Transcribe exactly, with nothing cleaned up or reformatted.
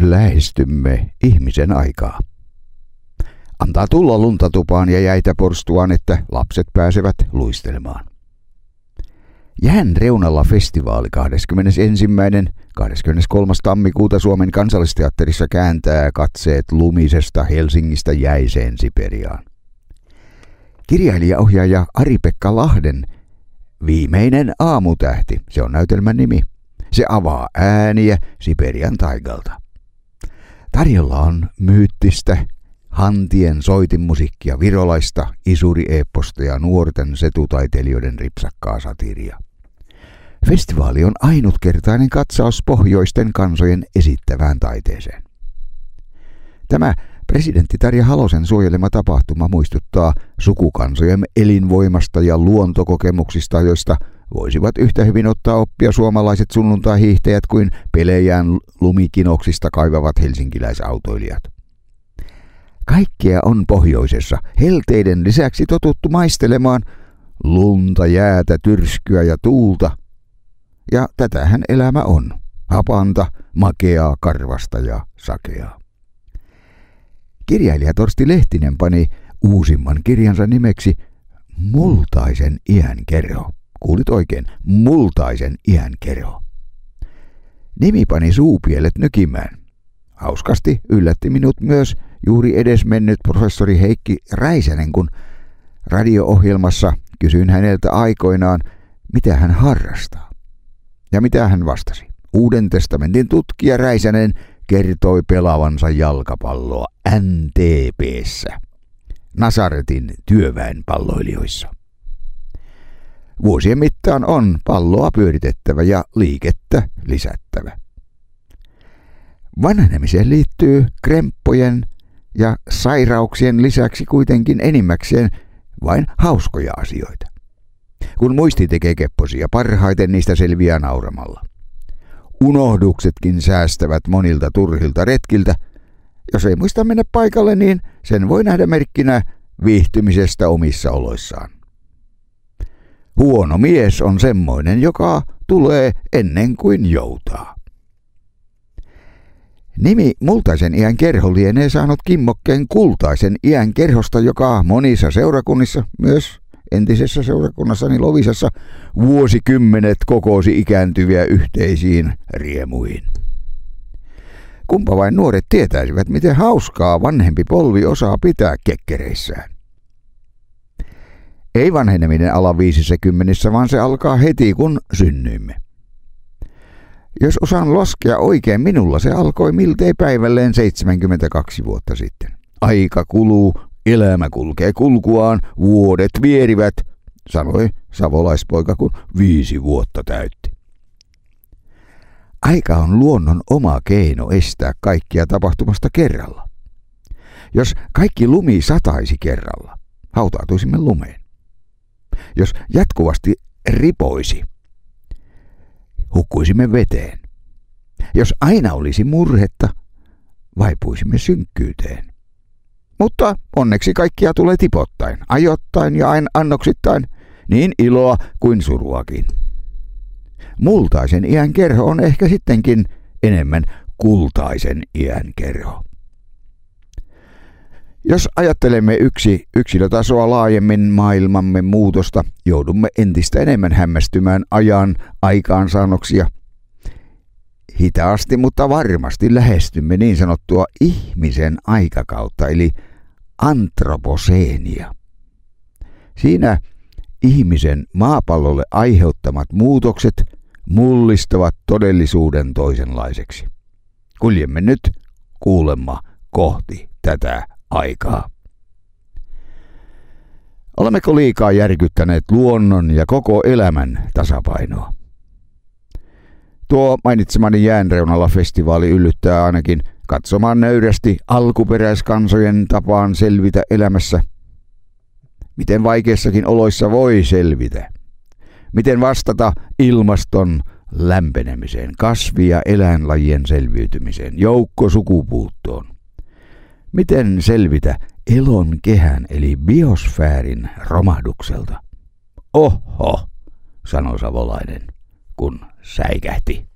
lähestymme ihmisen aikaa. Antaa tulla lunta tupaan ja jäitä porstuaan, että lapset pääsevät luistelemaan. Jään reunalla festivaali kahdeskymmenesensimmäinen kahdeskymmeneskolmas tammikuuta Suomen Kansallisteatterissa kääntää katseet lumisesta Helsingistä jäiseen Siperiaan. Kirjailija-ohjaaja Ari-Pekka Lahden Viimeinen aamutähti, se on näytelmän nimi. Se avaa ääniä Siperian taigalta. Tarjolla on myyttistä, hantien soitinmusiikkia, virolaista, isuri-eepposta ja nuorten setutaiteilijoiden ripsakkaa satiria. Festivaali on ainutkertainen katsaus pohjoisten kansojen esittävään taiteeseen. Tämä presidentti Tarja Halosen suojelema tapahtuma muistuttaa sukukansojemme elinvoimasta ja luontokokemuksista, joista voisivat yhtä hyvin ottaa oppia suomalaiset sunnuntai-hiihtäjät kuin pelejään lumikinoksista kaivavat helsinkiläisautoilijat. Kaikkea on pohjoisessa helteiden lisäksi totuttu maistelemaan lunta, jäätä, tyrskyä ja tuulta. Ja tätähän elämä on. Hapanta, makeaa, karvasta ja sakeaa. Kirjailija Torsti Lehtinen pani uusimman kirjansa nimeksi Multaisen iän kerho. Kuulit oikein, Multaisen iän kerho. Nimi pani suupielet nykimään. Hauskasti yllätti minut myös juuri edesmennyt professori Heikki Räisänen, kun radio-ohjelmassa kysyin häneltä aikoinaan, mitä hän harrastaa. Ja mitä hän vastasi. Uuden testamentin tutkija Räisänen kertoi pelaavansa jalkapalloa N T P:ssä, Nasaretin työväenpalloilijoissa. Vuosien mittaan on palloa pyöritettävä ja liikettä lisättävä. Vanhenemiseen liittyy kremppojen ja sairauksien lisäksi kuitenkin enimmäkseen vain hauskoja asioita. Kun muisti tekee kepposia, parhaiten niistä selviää nauramalla. Unohduksetkin säästävät monilta turhilta retkiltä. Jos ei muista mennä paikalle, niin sen voi nähdä merkkinä viihtymisestä omissa oloissaan. Huono mies on semmoinen, joka tulee ennen kuin joutaa. Nimi Multaisen iän kerho lienee saanut kimmokkeen Kultaisen iän kerhosta, joka monissa seurakunnissa, myös entisessä seurakunnassani Lovisassa, vuosikymmenet kokoosi ikääntyviä yhteisiin riemuihin. Kumpa vain nuoret tietäisivät, miten hauskaa vanhempi polvi osaa pitää kekkereissään. Ei vanheneminen ala viisissä kymmenissä, vaan se alkaa heti, kun synnyimme. Jos osaan laskea oikein, minulla se alkoi miltei päivälleen seitsemänkymmentäkaksi vuotta sitten. Aika kuluu, elämä kulkee kulkuaan, vuodet vierivät, sanoi savolaispoika, kun viisi vuotta täytti. Aika on luonnon oma keino estää kaikkia tapahtumasta kerralla. Jos kaikki lumi sataisi kerralla, hautautuisimme lumeen. Jos jatkuvasti ripoisi, hukkuisimme veteen. Jos aina olisi murhetta, vaipuisimme synkkyyteen. Mutta onneksi kaikkia tulee tipottain, ajoittain ja aina annoksittain, niin iloa kuin suruakin. Multaisen iän kerho on ehkä sittenkin enemmän kultaisen iän kerho. Jos ajattelemme yksi yksilötasoa laajemmin maailmamme muutosta, joudumme entistä enemmän hämmästymään ajan aikaansaannoksia. Hitaasti, mutta varmasti lähestymme niin sanottua ihmisen aikakautta, eli antroposeenia. Siinä ihmisen maapallolle aiheuttamat muutokset mullistavat todellisuuden toisenlaiseksi. Kuljemme nyt kuulemma kohti tätä aikaa. Olemmeko liikaa järkyttäneet luonnon ja koko elämän tasapainoa? Tuo mainitsemani jäänreunalla festivaali yllyttää ainakin katsomaan nöyrästi alkuperäiskansojen tapaan selvitä elämässä. Miten vaikeissakin oloissa voi selvitä? Miten vastata ilmaston lämpenemiseen, kasvi- ja eläinlajien selviytymiseen, joukkosukupuuttoon? Miten selvitä elon kehän eli biosfäärin romahdukselta? Oho, sanoi savolainen, kun säikähti.